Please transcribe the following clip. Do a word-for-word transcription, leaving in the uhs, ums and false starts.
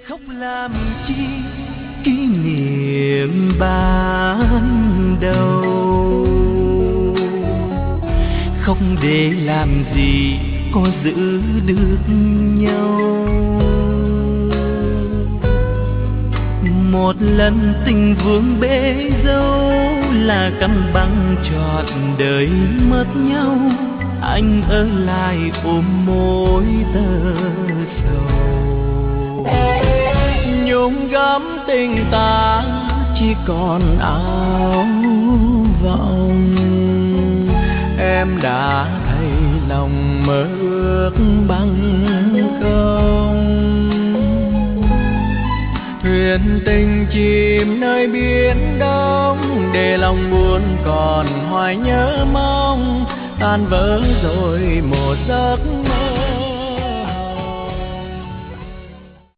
khóc làm chi kỷ niệm ban đầu, khóc để làm gì có giữ được nhau. Một lần tình vương bể dâu là cắn băng trọn đời mất nhau, anh ở lại ôm môi tơ sầu. Nhung gấm tình ta chỉ còn áo vọng, em đã thay lòng mơ ước bằng không. Thuyền tình chìm nơi biển đông, để lòng buồn còn hoài nhớ mong, tan vỡ rồi một giấc mơ.